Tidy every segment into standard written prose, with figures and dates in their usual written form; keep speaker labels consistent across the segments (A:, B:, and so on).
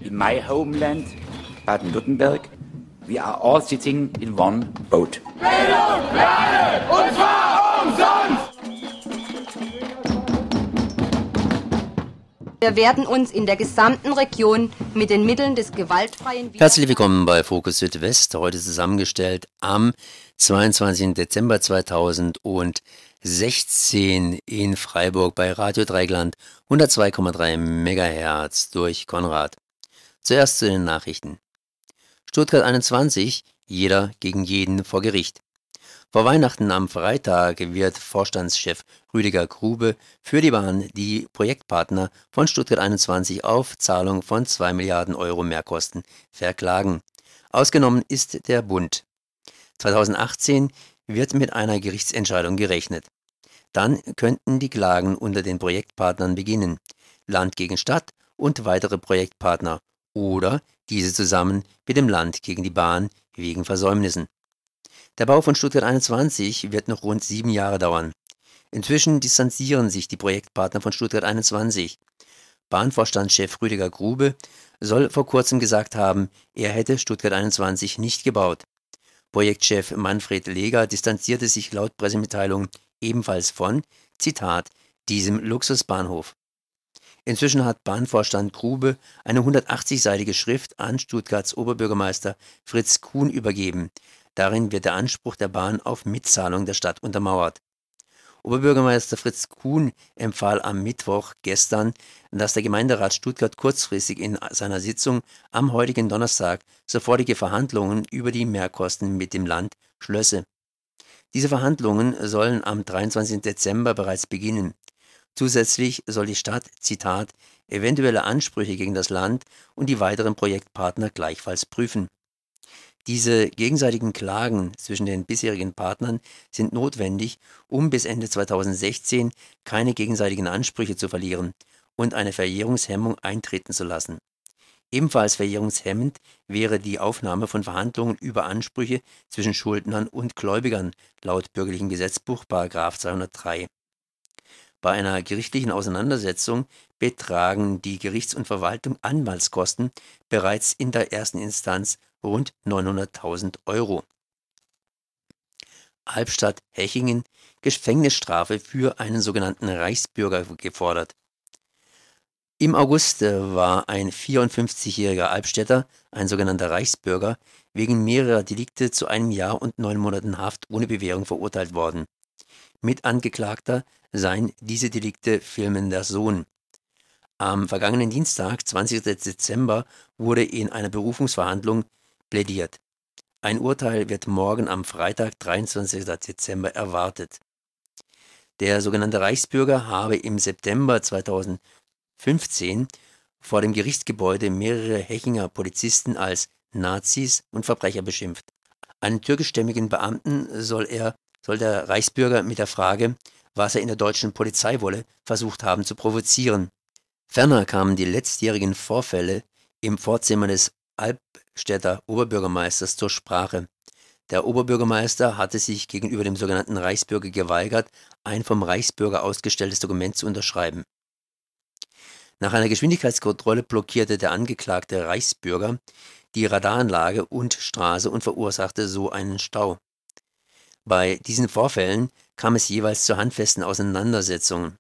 A: in my homeland, Baden-Württemberg, we are all sitting in one boat.
B: Bildung, Lernen, und zwar umsonst!
C: Wir werden uns in der gesamten Region mit den Mitteln des gewaltfreien
D: Herzlich willkommen bei Fokus Südwest, heute zusammengestellt am 22. Dezember 2016 in Freiburg bei Radio Dreieckland 102,3 MHz durch Konrad. Zuerst zu den Nachrichten. Stuttgart 21, jeder gegen jeden vor Gericht. Vor Weihnachten am Freitag wird Vorstandschef Rüdiger Grube für die Bahn die Projektpartner von Stuttgart 21 auf Zahlung von 2 Milliarden Euro Mehrkosten verklagen. Ausgenommen ist der Bund. 2018 wird mit einer Gerichtsentscheidung gerechnet. Dann könnten die Klagen unter den Projektpartnern beginnen. Land gegen Stadt und weitere Projektpartner oder diese zusammen mit dem Land gegen die Bahn wegen Versäumnissen. Der Bau von Stuttgart 21 wird noch rund 7 Jahre dauern. Inzwischen distanzieren sich die Projektpartner von Stuttgart 21. Bahnvorstandschef Rüdiger Grube soll vor kurzem gesagt haben, er hätte Stuttgart 21 nicht gebaut. Projektchef Manfred Leger distanzierte sich laut Pressemitteilung ebenfalls von, Zitat, diesem Luxusbahnhof. Inzwischen hat Bahnvorstand Grube eine 180-seitige Schrift an Stuttgarts Oberbürgermeister Fritz Kuhn übergeben. Darin wird der Anspruch der Bahn auf Mitzahlung der Stadt untermauert. Oberbürgermeister Fritz Kuhn empfahl am Mittwoch gestern, dass der Gemeinderat Stuttgart kurzfristig in seiner Sitzung am heutigen Donnerstag sofortige Verhandlungen über die Mehrkosten mit dem Land schlösse. Diese Verhandlungen sollen am 23. Dezember bereits beginnen. Zusätzlich soll die Stadt, Zitat, eventuelle Ansprüche gegen das Land und die weiteren Projektpartner gleichfalls prüfen. Diese gegenseitigen Klagen zwischen den bisherigen Partnern sind notwendig, um bis Ende 2016 keine gegenseitigen Ansprüche zu verlieren und eine Verjährungshemmung eintreten zu lassen. Ebenfalls verjährungshemmend wäre die Aufnahme von Verhandlungen über Ansprüche zwischen Schuldnern und Gläubigern laut Bürgerlichen Gesetzbuch § 203. Bei einer gerichtlichen Auseinandersetzung betragen die Gerichts- und Anwaltskosten bereits in der ersten Instanz rund 900.000 Euro. Albstadt-Hechingen, Gefängnisstrafe für einen sogenannten Reichsbürger gefordert. Im August war ein 54-jähriger Albstädter, ein sogenannter Reichsbürger, wegen mehrerer Delikte zu 1 Jahr und 9 Monaten Haft ohne Bewährung verurteilt worden. Mitangeklagter seien diese Delikte filmender Sohn. Am vergangenen Dienstag, 20. Dezember, wurde in einer Berufungsverhandlung plädiert. Ein Urteil wird morgen am Freitag, 23. Dezember, erwartet. Der sogenannte Reichsbürger habe im September 2015 vor dem Gerichtsgebäude mehrere Hechinger Polizisten als Nazis und Verbrecher beschimpft. Einen türkischstämmigen Beamten soll der Reichsbürger mit der Frage, was er in der deutschen Polizei wolle, versucht haben zu provozieren. Ferner kamen die letztjährigen Vorfälle im Vorzimmer des Albstädter Oberbürgermeisters zur Sprache. Der Oberbürgermeister hatte sich gegenüber dem sogenannten Reichsbürger geweigert, ein vom Reichsbürger ausgestelltes Dokument zu unterschreiben. Nach einer Geschwindigkeitskontrolle blockierte der angeklagte Reichsbürger die Radaranlage und Straße und verursachte so einen Stau. Bei diesen Vorfällen kam es jeweils zu handfesten Auseinandersetzungen.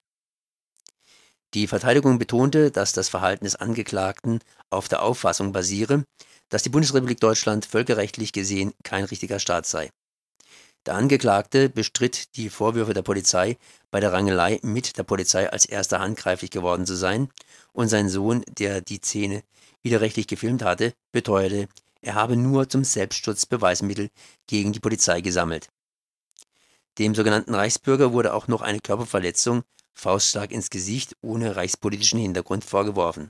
D: Die Verteidigung betonte, dass das Verhalten des Angeklagten auf der Auffassung basiere, dass die Bundesrepublik Deutschland völkerrechtlich gesehen kein richtiger Staat sei. Der Angeklagte bestritt die Vorwürfe der Polizei, bei der Rangelei mit der Polizei als erster handgreiflich geworden zu sein, und sein Sohn, der die Szene widerrechtlich gefilmt hatte, beteuerte, er habe nur zum Selbstschutz Beweismittel gegen die Polizei gesammelt. Dem sogenannten Reichsbürger wurde auch noch eine Körperverletzung, Faustschlag ins Gesicht ohne reichspolitischen Hintergrund vorgeworfen.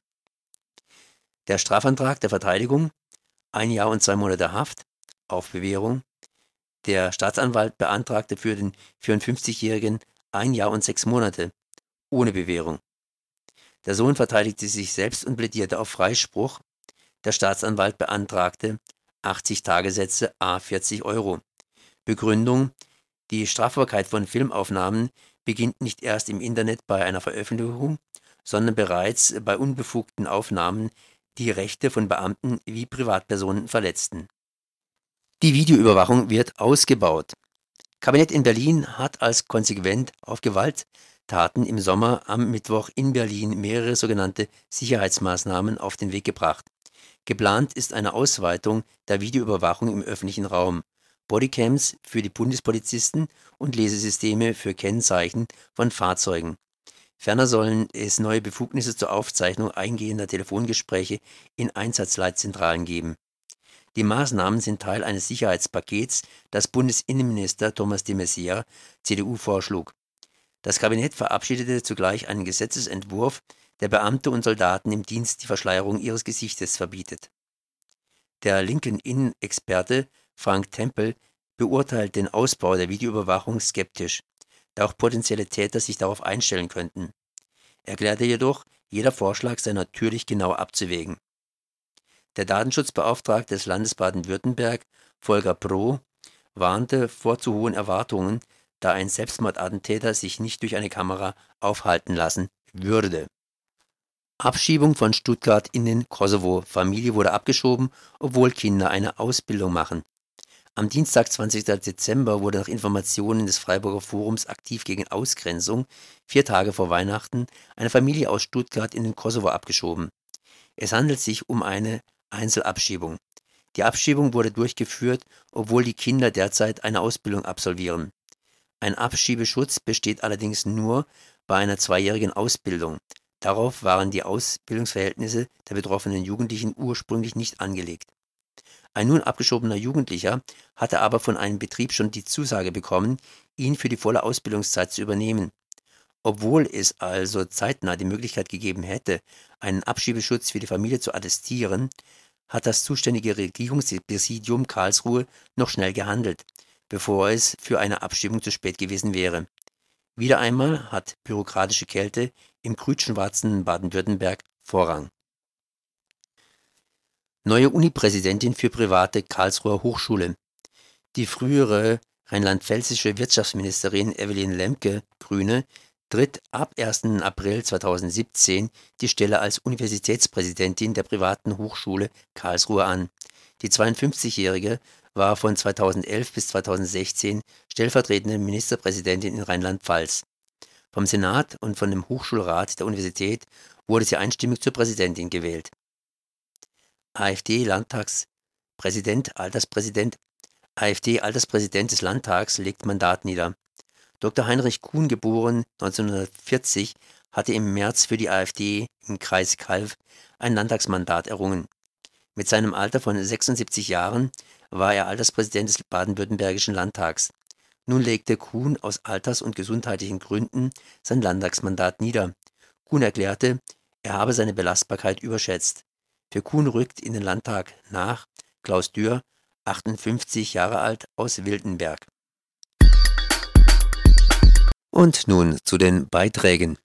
D: Der Strafantrag der Verteidigung, 1 Jahr und 2 Monate Haft, auf Bewährung. Der Staatsanwalt beantragte für den 54-Jährigen 1 Jahr und 6 Monate, ohne Bewährung. Der Sohn verteidigte sich selbst und plädierte auf Freispruch. Der Staatsanwalt beantragte 80 Tagessätze à 40 Euro. Begründung: Die Strafbarkeit von Filmaufnahmen beginnt nicht erst im Internet bei einer Veröffentlichung, sondern bereits bei unbefugten Aufnahmen die Rechte von Beamten wie Privatpersonen verletzten. Die Videoüberwachung wird ausgebaut. Kabinett in Berlin hat als konsequent auf Gewalttaten im Sommer am Mittwoch in Berlin mehrere sogenannte Sicherheitsmaßnahmen auf den Weg gebracht. Geplant ist eine Ausweitung der Videoüberwachung im öffentlichen Raum, Bodycams für die Bundespolizisten und Lesesysteme für Kennzeichen von Fahrzeugen. Ferner sollen es neue Befugnisse zur Aufzeichnung eingehender Telefongespräche in Einsatzleitzentralen geben. Die Maßnahmen sind Teil eines Sicherheitspakets, das Bundesinnenminister Thomas de Maizière, CDU, vorschlug. Das Kabinett verabschiedete zugleich einen Gesetzesentwurf, der Beamte und Soldaten im Dienst die Verschleierung ihres Gesichtes verbietet. Der linken Innenexperte Frank Tempel beurteilt den Ausbau der Videoüberwachung skeptisch, da auch potenzielle Täter sich darauf einstellen könnten. Er erklärte jedoch, jeder Vorschlag sei natürlich genau abzuwägen. Der Datenschutzbeauftragte des Landes Baden-Württemberg, Volker Proh, warnte vor zu hohen Erwartungen, da ein Selbstmordattentäter sich nicht durch eine Kamera aufhalten lassen würde. Abschiebung von Stuttgart in den Kosovo. Familie wurde abgeschoben, obwohl Kinder eine Ausbildung machen. Am Dienstag, 20. Dezember, wurde nach Informationen des Freiburger Forums Aktiv gegen Ausgrenzung 4 Tage vor Weihnachten eine Familie aus Stuttgart in den Kosovo abgeschoben. Es handelt sich um eine Einzelabschiebung. Die Abschiebung wurde durchgeführt, obwohl die Kinder derzeit eine Ausbildung absolvieren. Ein Abschiebeschutz besteht allerdings nur bei einer 2-jährigen Ausbildung. Darauf waren die Ausbildungsverhältnisse der betroffenen Jugendlichen ursprünglich nicht angelegt. Ein nun abgeschobener Jugendlicher hatte aber von einem Betrieb schon die Zusage bekommen, ihn für die volle Ausbildungszeit zu übernehmen. Obwohl es also zeitnah die Möglichkeit gegeben hätte, einen Abschiebeschutz für die Familie zu attestieren, hat das zuständige Regierungspräsidium Karlsruhe noch schnell gehandelt, bevor es für eine Abschiebung zu spät gewesen wäre. Wieder einmal hat bürokratische Kälte im grün-schwarzen Baden-Württemberg Vorrang. Neue Unipräsidentin für private Karlsruher Hochschule. Die frühere rheinland-pfälzische Wirtschaftsministerin Evelyn Lemke, Grüne, tritt ab 1. April 2017 die Stelle als Universitätspräsidentin der privaten Hochschule Karlsruhe an. Die 52-Jährige war von 2011 bis 2016 stellvertretende Ministerpräsidentin in Rheinland-Pfalz. Vom Senat und von dem Hochschulrat der Universität wurde sie einstimmig zur Präsidentin gewählt. AfD-Alterspräsident des Landtags legt Mandat nieder. Dr. Heinrich Kuhn, geboren 1940, hatte im März für die AfD im Kreis Calw ein Landtagsmandat errungen. Mit seinem Alter von 76 Jahren war er Alterspräsident des baden-württembergischen Landtags. Nun legte Kuhn aus alters- und gesundheitlichen Gründen sein Landtagsmandat nieder. Kuhn erklärte, er habe seine Belastbarkeit überschätzt. Für Kuhn rückt in den Landtag nach Klaus Dürr, 58 Jahre alt, aus Wildenberg. Und nun zu den Beiträgen.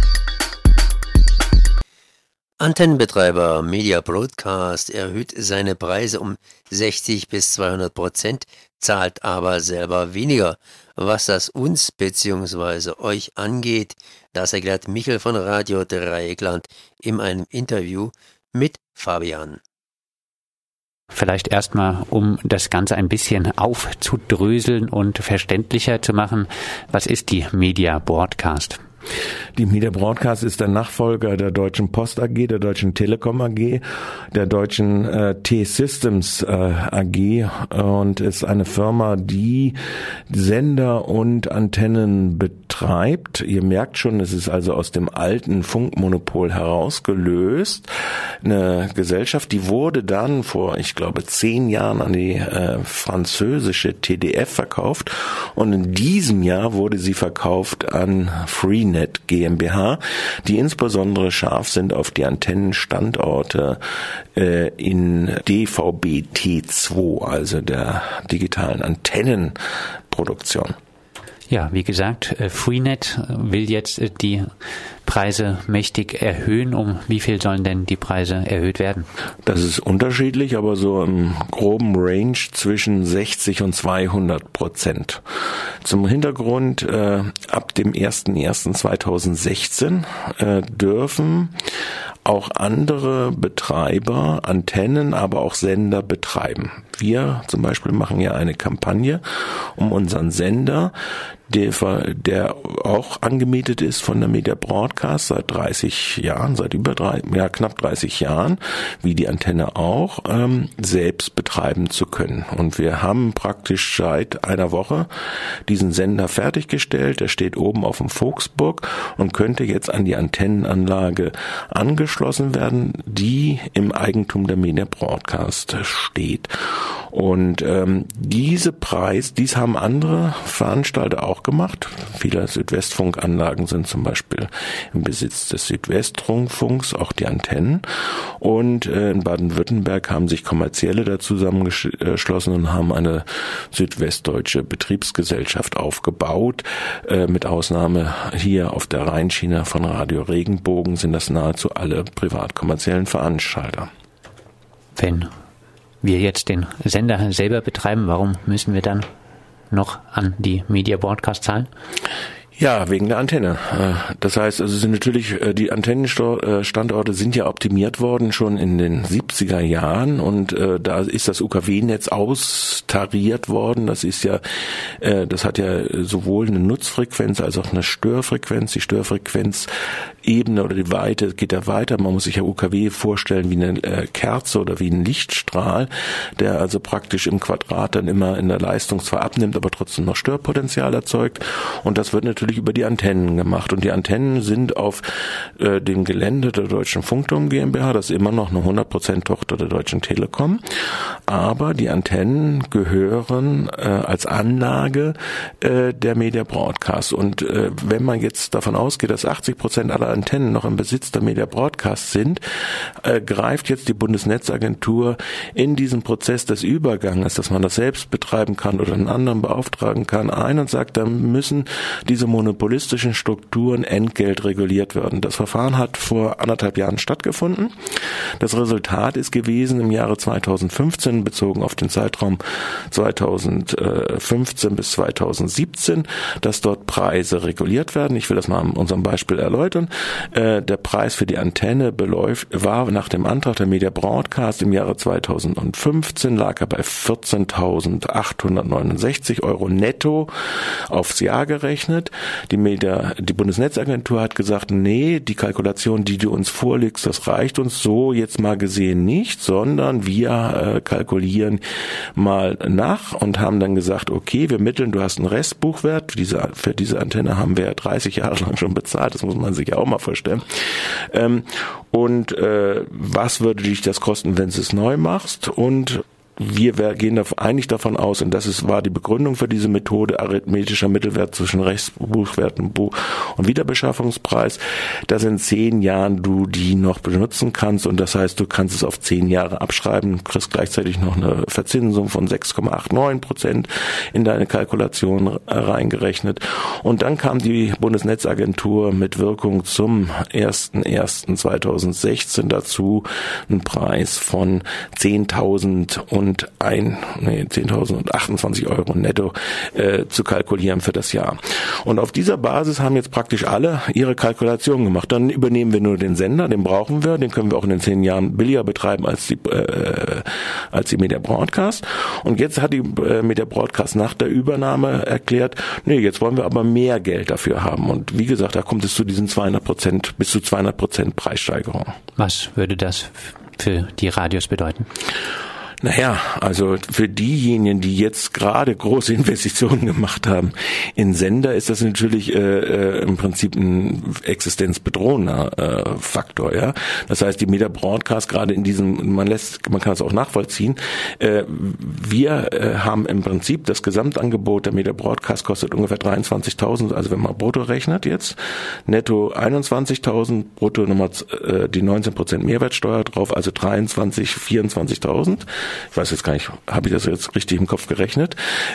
D: Antennenbetreiber Media Broadcast erhöht seine Preise um 60 bis 200%, zahlt aber selber weniger. Was das uns bzw. euch angeht, das erklärt Michel von Radio Dreieckland in einem Interview mit Fabian.
E: Vielleicht erstmal, um das Ganze ein bisschen aufzudröseln und verständlicher zu machen, was ist die Media Broadcast?
F: Die Media Broadcast ist der Nachfolger der Deutschen Post AG, der Deutschen Telekom AG, der Deutschen T-Systems AG und ist eine Firma, die Sender und Antennen betreibt. Ihr merkt schon, es ist also aus dem alten Funkmonopol herausgelöst. Eine Gesellschaft, die wurde dann vor, ich glaube, 10 Jahren an die französische TDF verkauft und in diesem Jahr wurde sie verkauft an Freenet GmbH, die insbesondere scharf sind auf die Antennenstandorte in DVB-T2, also der digitalen Antennenproduktion.
E: Ja, wie gesagt, Freenet will jetzt die Preise mächtig erhöhen. Um wie viel sollen denn die Preise erhöht werden?
F: Das ist unterschiedlich, aber so im groben Range zwischen 60 und 200%. Zum Hintergrund, ab dem 01.01.2016 dürfen auch andere Betreiber, Antennen, aber auch Sender betreiben. Wir zum Beispiel machen ja eine Kampagne, um unseren Sender, der auch angemietet ist von der Media Broadcast seit 30 Jahren, knapp 30 Jahren, wie die Antenne auch, selbst betreiben zu können. Und wir haben praktisch seit einer Woche diesen Sender fertiggestellt. Der steht oben auf dem Vogtsburg und könnte jetzt an die Antennenanlage angeschlossen werden, die im Eigentum der Media Broadcast steht. Und dies haben andere Veranstalter auch gemacht. Viele Südwestfunkanlagen sind zum Beispiel im Besitz des Südwestrundfunks, auch die Antennen. Und in Baden-Württemberg haben sich Kommerzielle da zusammengeschlossen und haben eine südwestdeutsche Betriebsgesellschaft aufgebaut. Mit Ausnahme hier auf der Rheinschiene von Radio Regenbogen sind das nahezu alle privat-kommerziellen Veranstalter.
E: Wenn wir jetzt den Sender selber betreiben, warum müssen wir dann noch an die Media Broadcast zahlen?
F: Ja, wegen der Antenne. Das heißt, also sind natürlich die Antennenstandorte sind ja optimiert worden schon in den 70er Jahren und da ist das UKW-Netz austariert worden. Das hat ja sowohl eine Nutzfrequenz als auch eine Störfrequenz. Die Störfrequenzebene oder die Weite geht ja weiter. Man muss sich ja UKW vorstellen wie eine Kerze oder wie ein Lichtstrahl, der also praktisch im Quadrat dann immer in der Leistung zwar abnimmt, aber trotzdem noch Störpotenzial erzeugt. Und das wird natürlich über die Antennen gemacht. Und die Antennen sind auf dem Gelände der Deutschen Funkturm GmbH, das ist immer noch eine 100% Tochter der Deutschen Telekom, aber die Antennen gehören als Anlage der Media Broadcast. Und wenn man jetzt davon ausgeht, dass 80% aller Antennen noch im Besitz der Media Broadcast sind, greift jetzt die Bundesnetzagentur in diesen Prozess des Überganges, dass man das selbst betreiben kann oder einen anderen beauftragen kann, ein und sagt, da müssen diese monopolistischen Strukturen entgeltreguliert werden. Das Verfahren hat vor 1,5 Jahren stattgefunden. Das Resultat ist gewesen im Jahre 2015, bezogen auf den Zeitraum 2015 bis 2017, dass dort Preise reguliert werden. Ich will das mal an unserem Beispiel erläutern. Der Preis für die Antenne war nach dem Antrag der Media Broadcast im Jahre 2015 lag er bei 14.869 € netto aufs Jahr gerechnet. Die Bundesnetzagentur hat gesagt, nee, die Kalkulation, die du uns vorlegst, das reicht uns so jetzt mal gesehen nicht, sondern wir kalkulieren mal nach und haben dann gesagt, okay, wir mitteln, du hast einen Restbuchwert, für diese Antenne haben wir ja 30 Jahre lang schon bezahlt, das muss man sich ja auch mal vorstellen. Was würde dich das kosten, wenn du es neu machst? Und wir gehen eigentlich davon aus, und war die Begründung für diese Methode, arithmetischer Mittelwert zwischen Restbuchwert und Wiederbeschaffungspreis, dass in 10 Jahren du die noch benutzen kannst, und das heißt, du kannst es auf 10 Jahre abschreiben, kriegst gleichzeitig noch eine Verzinsung von 6,89% in deine Kalkulation reingerechnet. Und dann kam die Bundesnetzagentur mit Wirkung zum 01.01.2016 dazu, einen Preis von 10.028 € netto zu kalkulieren für das Jahr. Und auf dieser Basis haben jetzt praktisch alle ihre Kalkulationen gemacht. Dann übernehmen wir nur den Sender, den brauchen wir, den können wir auch in den 10 Jahren billiger betreiben als die Media Broadcast. Und jetzt hat die Media Broadcast nach der Übernahme erklärt, nee, jetzt wollen wir aber mehr Geld dafür haben. Und wie gesagt, da kommt es zu diesen bis zu 200% Preissteigerung.
E: Was würde das für die Radios bedeuten?
F: Naja, also für diejenigen, die jetzt gerade große Investitionen gemacht haben in Sender, ist das natürlich im Prinzip ein existenzbedrohender Faktor, ja. Das heißt, die Media Broadcast gerade in diesem, man kann es auch nachvollziehen. Wir haben im Prinzip das Gesamtangebot der Media Broadcast kostet ungefähr 23.000, also wenn man brutto rechnet jetzt, netto 21.000, brutto nochmal die 19% Mehrwertsteuer drauf, also 24.000. Ich weiß jetzt gar nicht, habe ich das jetzt richtig im Kopf gerechnet?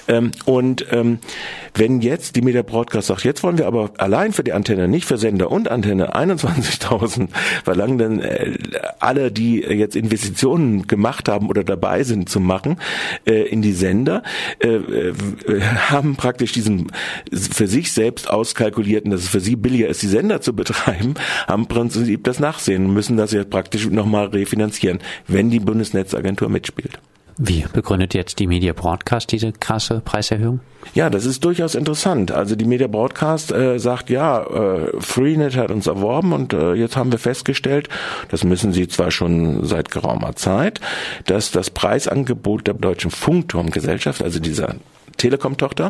F: Wenn jetzt die Media Broadcast sagt, jetzt wollen wir aber allein für die Antenne, nicht für Sender und Antenne 21.000 verlangen, dann alle, die jetzt Investitionen gemacht haben oder dabei sind zu machen in die Sender, haben praktisch diesen für sich selbst auskalkulierten, dass es für sie billiger ist, die Sender zu betreiben, haben im Prinzip das Nachsehen und müssen das jetzt praktisch nochmal refinanzieren, wenn die Bundesnetzagentur mitspielt.
E: Wie begründet jetzt die Media Broadcast diese krasse Preiserhöhung?
F: Ja, das ist durchaus interessant. Also die Media Broadcast sagt, Freenet hat uns erworben und jetzt haben wir festgestellt, das müssen sie zwar schon seit geraumer Zeit, dass das Preisangebot der Deutschen Funkturmgesellschaft, also dieser Telekom-Tochter,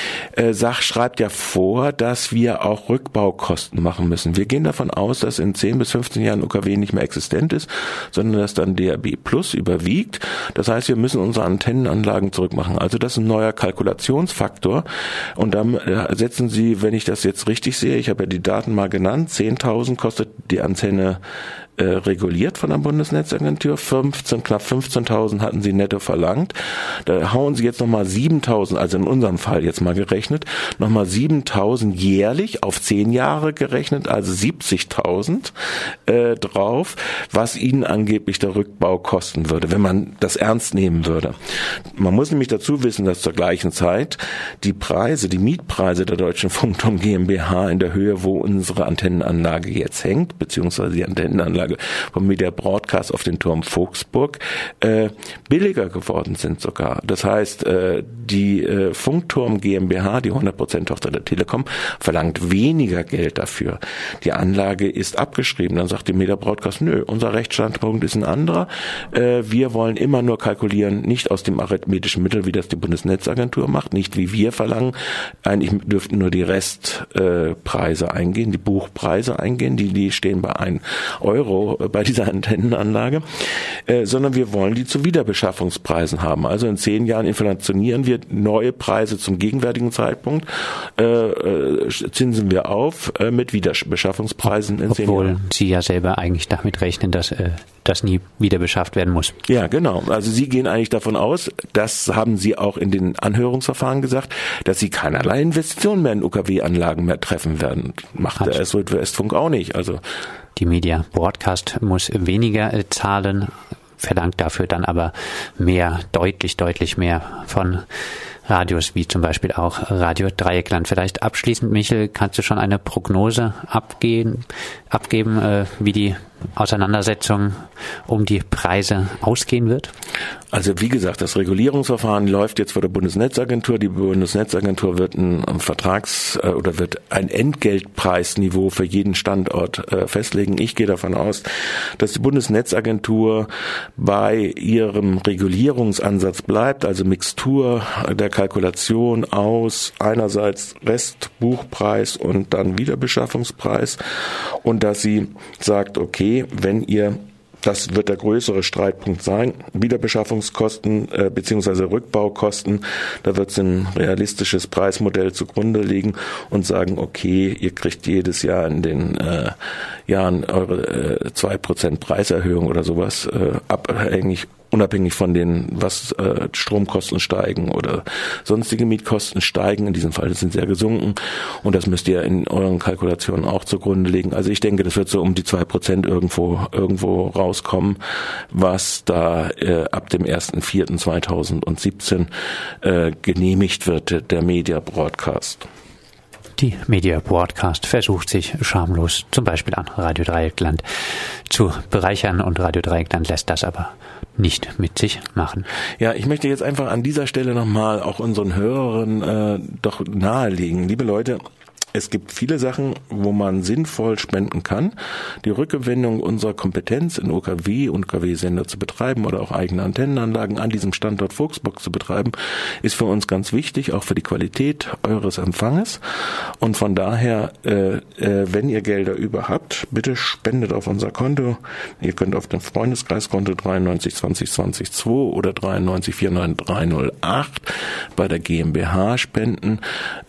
F: schreibt ja vor, dass wir auch Rückbaukosten machen müssen. Wir gehen davon aus, dass in 10 bis 15 Jahren UKW nicht mehr existent ist, sondern dass dann DAB Plus überwiegt. Das heißt, wir müssen unsere Antennenanlagen zurückmachen. Also das ist ein neuer Kalkulationsfaktor. Und dann setzen Sie, wenn ich das jetzt richtig sehe, ich habe ja die Daten mal genannt, 10.000 kostet die Antenne reguliert von der Bundesnetzagentur, knapp 15.000 hatten sie netto verlangt. Da hauen sie jetzt nochmal 7.000, also in unserem Fall jetzt mal gerechnet, nochmal 7.000 jährlich auf 10 Jahre gerechnet, also 70.000 drauf, was ihnen angeblich der Rückbau kosten würde, wenn man das ernst nehmen würde. Man muss nämlich dazu wissen, dass zur gleichen Zeit die Mietpreise der Deutschen Funkturm GmbH in der Höhe, wo unsere Antennenanlage jetzt hängt, beziehungsweise die Antennenanlage vom Media Broadcast auf den Turm Vogtsburg billiger geworden sind sogar. Das heißt, die Funkturm GmbH, die 100% Tochter der Telekom, verlangt weniger Geld dafür. Die Anlage ist abgeschrieben. Dann sagt die Media Broadcast, nö, unser Rechtsstandpunkt ist ein anderer. Wir wollen immer nur kalkulieren, nicht aus dem arithmetischen Mittel, wie das die Bundesnetzagentur macht, nicht wie wir verlangen. Eigentlich dürften nur die Restpreise eingehen, die Buchpreise eingehen, die stehen bei 1 Euro bei dieser Antennenanlage, sondern wir wollen die zu Wiederbeschaffungspreisen haben. Also in 10 Jahren inflationieren wir neue Preise zum gegenwärtigen Zeitpunkt, zinsen wir auf mit Wiederbeschaffungspreisen in 10 Jahren.
E: Obwohl Sie ja selber eigentlich damit rechnen, dass das nie wieder beschafft werden muss.
F: Ja, genau. Also Sie gehen eigentlich davon aus, das haben Sie auch in den Anhörungsverfahren gesagt, dass Sie keinerlei Investitionen mehr in UKW-Anlagen mehr treffen werden. Macht der Südwestfunk auch nicht. Also
E: die Media Broadcast muss weniger zahlen, verlangt dafür dann aber mehr, deutlich mehr von Radios, wie zum Beispiel auch Radio Dreieckland. Vielleicht abschließend, Michel, kannst du schon eine Prognose abgeben, wie die Auseinandersetzung um die Preise ausgehen wird?
F: Also wie gesagt, das Regulierungsverfahren läuft jetzt vor der Bundesnetzagentur. Die Bundesnetzagentur wird ein wird ein Entgeltpreisniveau für jeden Standort festlegen. Ich gehe davon aus, dass die Bundesnetzagentur bei ihrem Regulierungsansatz bleibt, also Mixtur der Kalkulation aus einerseits Restbuchpreis und dann Wiederbeschaffungspreis, und dass sie sagt, okay, das wird der größere Streitpunkt sein, Wiederbeschaffungskosten bzw. Rückbaukosten, da wird es ein realistisches Preismodell zugrunde liegen und sagen, okay, ihr kriegt jedes Jahr in den Jahren eure 2% Preiserhöhung oder sowas, unabhängig von den, was Stromkosten steigen oder sonstige Mietkosten steigen. In diesem Fall sind sie ja gesunken, und das müsst ihr in euren Kalkulationen auch zugrunde legen. Also ich denke, das wird so um die 2% irgendwo rauskommen, was da ab dem 1.4.2017 genehmigt wird, der Media Broadcast.
E: Die Media Broadcast versucht sich schamlos zum Beispiel an Radio Dreieckland zu bereichern, und Radio Dreieckland lässt das aber nicht mit sich machen.
F: Ja, ich möchte jetzt einfach an dieser Stelle nochmal auch unseren Hörern doch nahelegen. Liebe Leute, es gibt viele Sachen, wo man sinnvoll spenden kann. Die Rückgewinnung unserer Kompetenz in OKW und KW-Sender zu betreiben oder auch eigene Antennenanlagen an diesem Standort Vogtsburg zu betreiben, ist für uns ganz wichtig, auch für die Qualität eures Empfanges. Und von daher, wenn ihr Gelder über habt, bitte spendet auf unser Konto. Ihr könnt auf dem Freundeskreiskonto 93 20 20 2 oder 93 49 308 bei der GmbH spenden.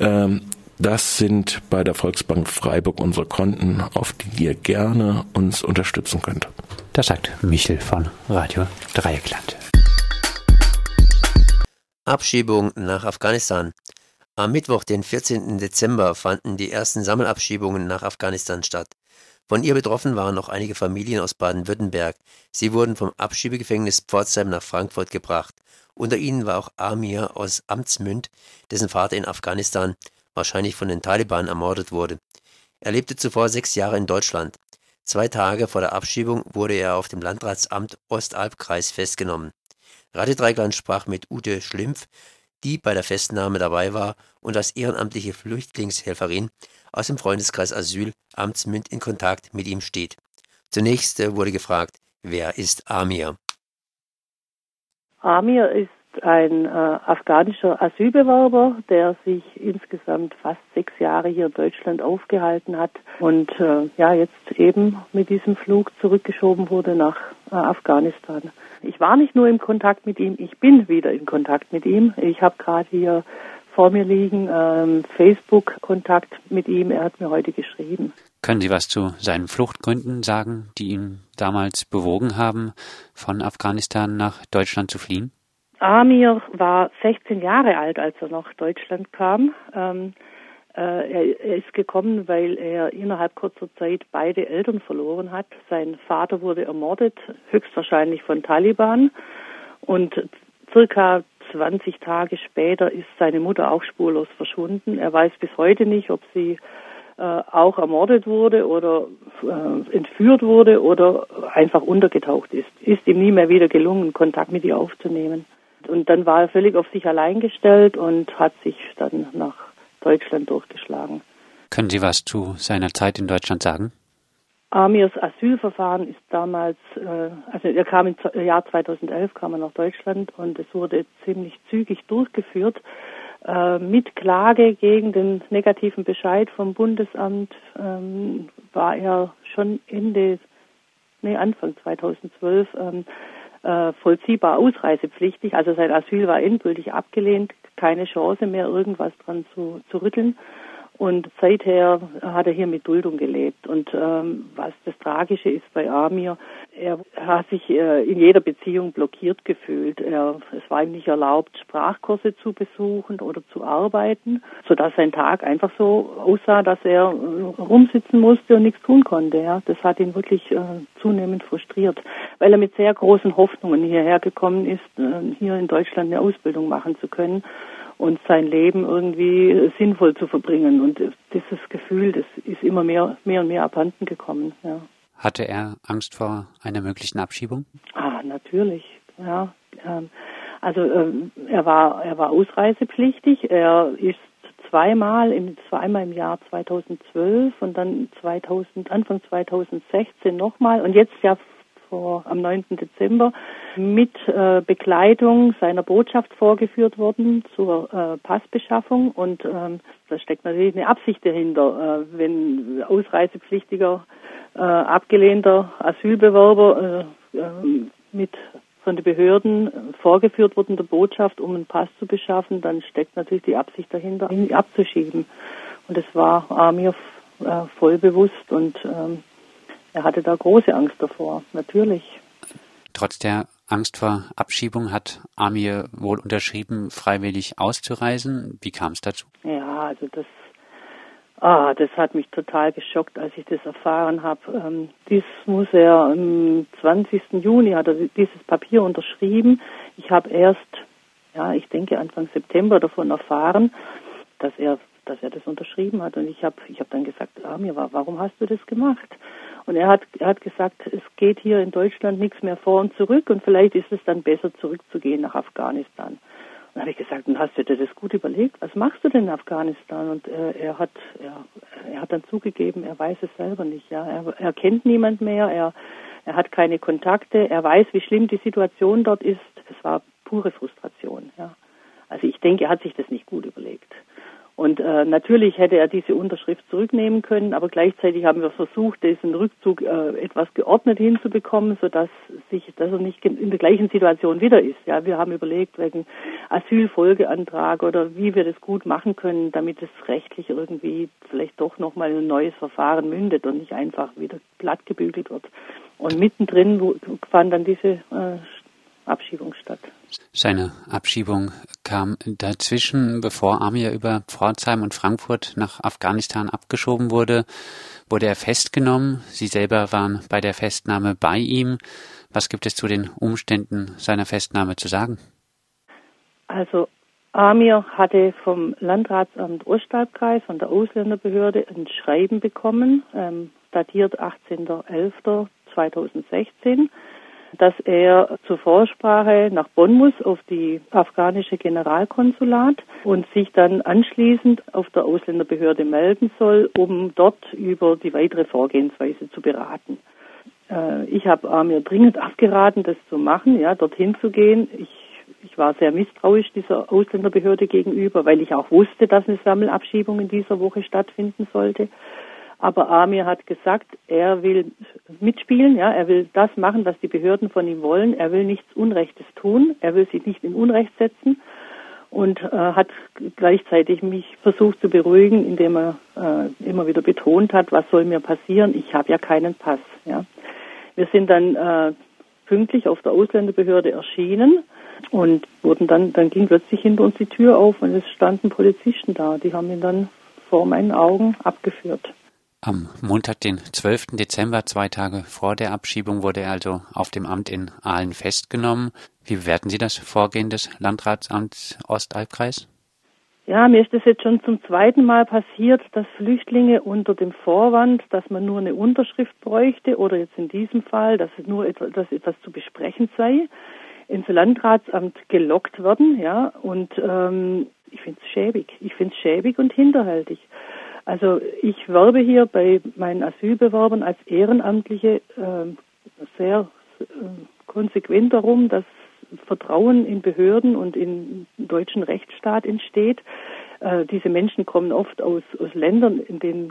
F: Das sind bei der Volksbank Freiburg unsere Konten, auf die ihr gerne uns unterstützen könnt.
E: Das sagt Michel von Radio Dreieckland.
D: Abschiebung nach Afghanistan. Am Mittwoch, den 14. Dezember, fanden die ersten Sammelabschiebungen nach Afghanistan statt. Von ihr betroffen waren noch einige Familien aus Baden-Württemberg. Sie wurden vom Abschiebegefängnis Pforzheim nach Frankfurt gebracht. Unter ihnen war auch Amir aus Amtsmünd, dessen Vater in Afghanistan wahrscheinlich von den Taliban ermordet wurde. Er lebte zuvor 6 Jahre in Deutschland. 2 Tage vor der Abschiebung wurde er auf dem Landratsamt Ostalbkreis festgenommen. Radio Dreieckland sprach mit Ute Schlimpf, die bei der Festnahme dabei war und als ehrenamtliche Flüchtlingshelferin aus dem Freundeskreis Asyl Amtsmünd in Kontakt mit ihm steht. Zunächst wurde gefragt, wer ist Amir?
G: Amir ist ein afghanischer Asylbewerber, der sich insgesamt fast 6 Jahre hier in Deutschland aufgehalten hat und jetzt eben mit diesem Flug zurückgeschoben wurde nach Afghanistan. Ich war nicht nur im Kontakt mit ihm, ich bin wieder in Kontakt mit ihm. Ich habe gerade hier vor mir liegen Facebook-Kontakt mit ihm. Er hat mir heute geschrieben.
E: Können Sie was zu seinen Fluchtgründen sagen, die ihn damals bewogen haben, von Afghanistan nach Deutschland zu fliehen?
G: Amir war 16 Jahre alt, als er nach Deutschland kam. Er ist gekommen, weil er innerhalb kurzer Zeit beide Eltern verloren hat. Sein Vater wurde ermordet, höchstwahrscheinlich von Taliban. Und circa 20 Tage später ist seine Mutter auch spurlos verschwunden. Er weiß bis heute nicht, ob sie auch ermordet wurde oder entführt wurde oder einfach untergetaucht ist. Ist ihm nie mehr wieder gelungen, Kontakt mit ihr aufzunehmen. Und dann war er völlig auf sich allein gestellt und hat sich dann nach Deutschland durchgeschlagen.
E: Können Sie was zu seiner Zeit in Deutschland sagen?
G: Amirs Asylverfahren ist damals, er kam im Jahr 2011 kam er nach Deutschland und es wurde ziemlich zügig durchgeführt. Mit Klage gegen den negativen Bescheid vom Bundesamt war er schon Anfang 2012 vollziehbar ausreisepflichtig. Also sein Asyl war endgültig abgelehnt, keine Chance mehr, irgendwas dran zu rütteln. Und seither hat er hier mit Duldung gelebt. Und was das Tragische ist bei Amir, er hat sich in jeder Beziehung blockiert gefühlt. Es war ihm nicht erlaubt, Sprachkurse zu besuchen oder zu arbeiten, sodass sein Tag einfach so aussah, dass er rumsitzen musste und nichts tun konnte. Ja. Das hat ihn wirklich zunehmend frustriert, weil er mit sehr großen Hoffnungen hierher gekommen ist, hier in Deutschland eine Ausbildung machen zu können und sein Leben irgendwie sinnvoll zu verbringen. Und dieses Gefühl, das ist immer mehr und mehr abhanden gekommen. Ja.
E: Hatte er Angst vor einer möglichen Abschiebung?
G: Natürlich, ja. Er war ausreisepflichtig. Er ist zweimal im Jahr 2012 und dann Anfang 2016 nochmal und jetzt ja am 9. Dezember mit Begleitung seiner Botschaft vorgeführt worden zur Passbeschaffung. Und da steckt natürlich eine Absicht dahinter. Wenn ausreisepflichtiger, abgelehnter Asylbewerber von den Behörden vorgeführt wurden der Botschaft, um einen Pass zu beschaffen, dann steckt natürlich die Absicht dahinter, ihn abzuschieben. Und das war Amir voll bewusst und er hatte da große Angst davor, natürlich.
E: Trotz der Angst vor Abschiebung hat Amir wohl unterschrieben, freiwillig auszureisen. Wie kam es dazu?
G: Ja, also das hat mich total geschockt, als ich das erfahren habe. Dies muss er am 20. Juni, hat er dieses Papier unterschrieben. Ich habe erst, ich denke Anfang September davon erfahren, dass er das unterschrieben hat. Und ich hab dann gesagt, Amir, warum hast du das gemacht? Und er hat gesagt, es geht hier in Deutschland nichts mehr vor und zurück und vielleicht ist es dann besser, zurückzugehen nach Afghanistan. Und dann habe ich gesagt, hast du dir das gut überlegt? Was machst du denn in Afghanistan? Und er hat dann zugegeben, er weiß es selber nicht. Ja, er kennt niemand mehr, er hat keine Kontakte, er weiß, wie schlimm die Situation dort ist. Es war pure Frustration. Ja. Also ich denke, er hat sich das nicht gut überlegt. Und natürlich hätte er diese Unterschrift zurücknehmen können, aber gleichzeitig haben wir versucht, diesen Rückzug etwas geordnet hinzubekommen, dass er nicht in der gleichen Situation wieder ist. Ja, wir haben überlegt, wegen Asylfolgeantrag oder wie wir das gut machen können, damit es rechtlich irgendwie vielleicht doch nochmal ein neues Verfahren mündet und nicht einfach wieder platt gebügelt wird. Und mittendrin fand dann diese Abschiebung statt.
E: Seine Abschiebung kam dazwischen, bevor Amir über Pforzheim und Frankfurt nach Afghanistan abgeschoben wurde er festgenommen. Sie selber waren bei der Festnahme bei ihm. Was gibt es zu den Umständen seiner Festnahme zu sagen?
G: Also Amir hatte vom Landratsamt Ostalbkreis, von der Ausländerbehörde, ein Schreiben bekommen, datiert 18.11.2016, dass er zur Vorsprache nach Bonn muss auf die afghanische Generalkonsulat und sich dann anschließend auf der Ausländerbehörde melden soll, um dort über die weitere Vorgehensweise zu beraten. Ich habe Amir dringend abgeraten, das zu machen, dorthin zu gehen. Ich war sehr misstrauisch dieser Ausländerbehörde gegenüber, weil ich auch wusste, dass eine Sammelabschiebung in dieser Woche stattfinden sollte. Aber Amir hat gesagt, er will mitspielen, er will das machen, was die Behörden von ihm wollen. Er will nichts Unrechtes tun, er will sich nicht in Unrecht setzen und hat gleichzeitig mich versucht zu beruhigen, indem er immer wieder betont hat, was soll mir passieren? Ich habe ja keinen Pass. Ja. Wir sind dann pünktlich auf der Ausländerbehörde erschienen und dann ging plötzlich hinter uns die Tür auf und es standen Polizisten da. Die haben ihn dann vor meinen Augen abgeführt.
E: Am Montag, den 12. Dezember, 2 Tage vor der Abschiebung, wurde er also auf dem Amt in Aalen festgenommen. Wie bewerten Sie das Vorgehen des Landratsamts Ostalbkreis?
G: Ja, mir ist das jetzt schon zum zweiten Mal passiert, dass Flüchtlinge unter dem Vorwand, dass man nur eine Unterschrift bräuchte oder jetzt in diesem Fall, dass etwas zu besprechen sei, ins Landratsamt gelockt werden, und ich finde es schäbig. Ich finde es schäbig und hinterhältig. Also ich werbe hier bei meinen Asylbewerbern als Ehrenamtliche sehr konsequent darum, dass Vertrauen in Behörden und in den deutschen Rechtsstaat entsteht. Diese Menschen kommen oft aus Ländern, in denen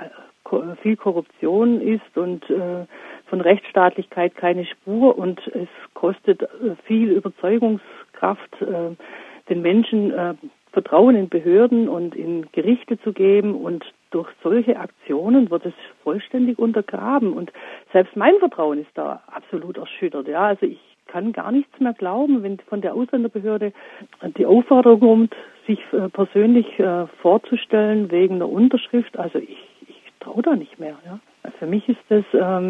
G: viel Korruption ist und von Rechtsstaatlichkeit keine Spur, und es kostet viel Überzeugungskraft, den Menschen Vertrauen in Behörden und in Gerichte zu geben, und durch solche Aktionen wird es vollständig untergraben, und selbst mein Vertrauen ist da absolut erschüttert. Also ich kann gar nichts mehr glauben, wenn von der Ausländerbehörde die Aufforderung kommt, sich persönlich vorzustellen wegen der Unterschrift. Also ich traue da nicht mehr. Für mich ist das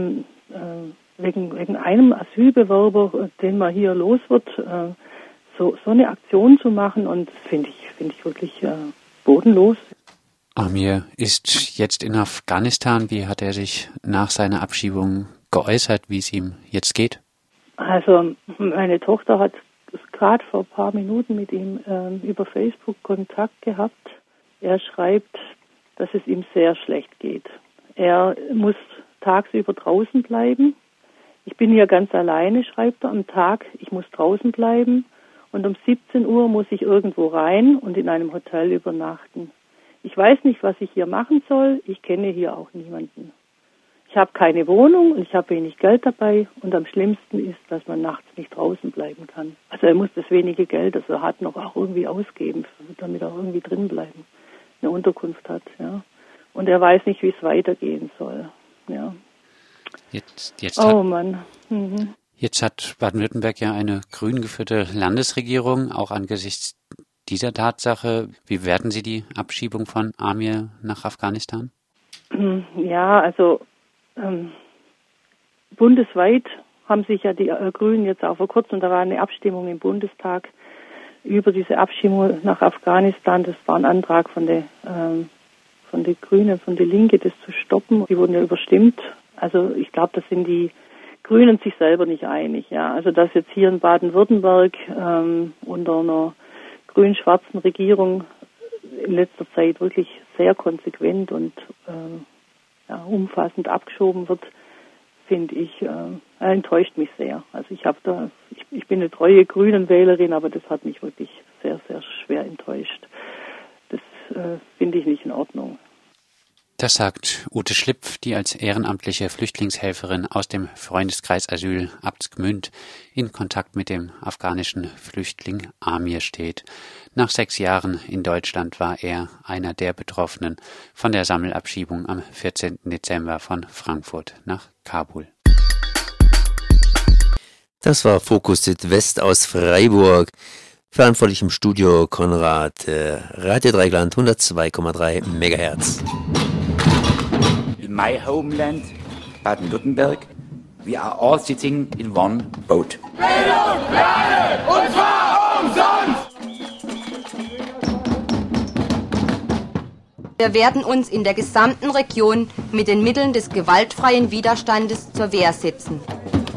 G: wegen einem Asylbewerber, den man hier los wird, so eine Aktion zu machen, und finde ich wirklich bodenlos.
E: Amir ist jetzt in Afghanistan. Wie hat er sich nach seiner Abschiebung geäußert, wie es ihm jetzt geht?
G: Also meine Tochter hat gerade vor ein paar Minuten mit ihm über Facebook Kontakt gehabt. Er schreibt, dass es ihm sehr schlecht geht. Er muss tagsüber draußen bleiben. Ich bin hier ganz alleine, schreibt er, am Tag. Ich muss draußen bleiben. Und um 17 Uhr muss ich irgendwo rein und in einem Hotel übernachten. Ich weiß nicht, was ich hier machen soll. Ich kenne hier auch niemanden. Ich habe keine Wohnung und ich habe wenig Geld dabei. Und am schlimmsten ist, dass man nachts nicht draußen bleiben kann. Also er muss das wenige Geld, das er hat, noch auch irgendwie ausgeben, damit er irgendwie drin bleiben, eine Unterkunft hat. Und er weiß nicht, wie es weitergehen soll. Mann. Mhm.
E: Jetzt hat Baden-Württemberg ja eine grün geführte Landesregierung, auch angesichts dieser Tatsache. Wie bewerten Sie die Abschiebung von Amir nach Afghanistan?
G: Ja, also bundesweit haben sich ja die Grünen jetzt auch vor kurzem, und da war eine Abstimmung im Bundestag über diese Abschiebung nach Afghanistan. Das war ein Antrag von der Grünen, von der Linke, das zu stoppen. Die wurden ja überstimmt. Also ich glaube, das sind die Grünen sich selber nicht einig. Also dass jetzt hier in Baden-Württemberg unter einer grün-schwarzen Regierung in letzter Zeit wirklich sehr konsequent und umfassend abgeschoben wird, finde ich, enttäuscht mich sehr. Also ich bin eine treue Grünen-Wählerin, aber das hat mich wirklich sehr, sehr schwer enttäuscht. Das finde ich nicht in Ordnung.
E: Das sagt Ute Schlipf, die als ehrenamtliche Flüchtlingshelferin aus dem Freundeskreis Asyl Abtsgmünd in Kontakt mit dem afghanischen Flüchtling Amir steht. Nach 6 Jahren in Deutschland war er einer der Betroffenen von der Sammelabschiebung am 14. Dezember von Frankfurt nach Kabul.
D: Das war Fokus Südwest aus Freiburg. Verantwortlich im Studio Konrad, Radio Dreieckland 102,3 MHz.
A: In my homeland, Baden-Württemberg, we are all sitting in one boat.
B: Bildung für alle, und zwar umsonst!
C: Wir werden uns in der gesamten Region mit den Mitteln des gewaltfreien Widerstandes zur Wehr setzen.